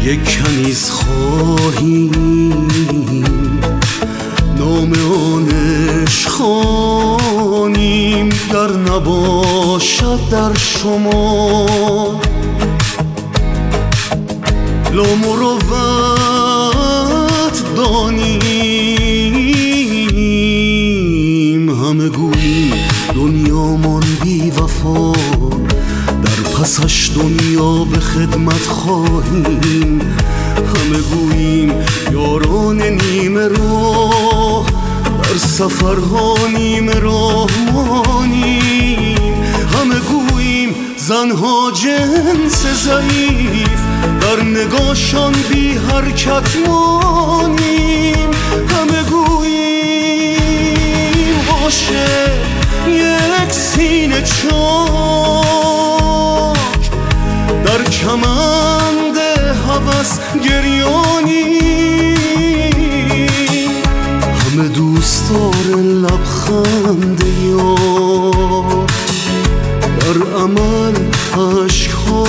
یک کنیز خواهیم نام آنش خوانیم، در نباشد در شما لا مروت دانیم. همه گوییم دنیامان بی وفا، در پسش دنیا به خدمت خواهیم. همه گوییم یاران نیمه راه، در سفرها نیمه راه مانیم. همه گوییم زنها جنس ضعیف، در نگاهشان بی حرکت مانیم. همه گوییم عاشق یک سینه چاک، در کمند هوس گریانیم. همه دوستدار لبخند یار، در عمل عشق‌ها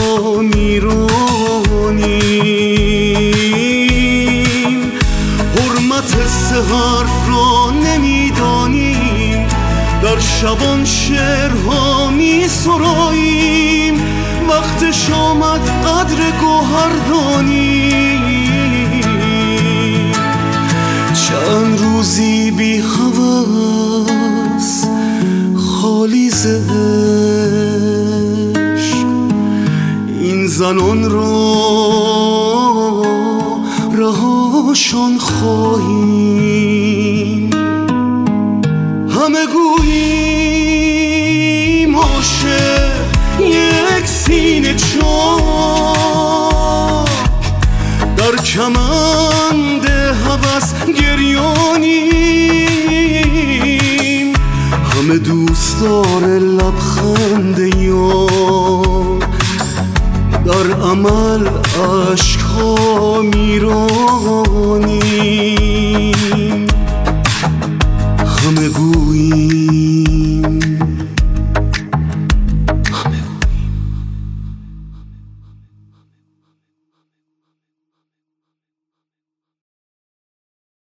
میرانیم. حرمت سه حرف را نمیدانیم، در شبان شعرها میسراییم. وقتش آمد قدر گوهر دانیم. چند روزی بی هوس خالی ز عشق، این زنان را رهاشان خواهیم. همه گوییم عاشق یک سینه چاک، در کمند هوس گریانیم. همه دوستدار لبخند یار، در عمل عشق‌ها میرانیم.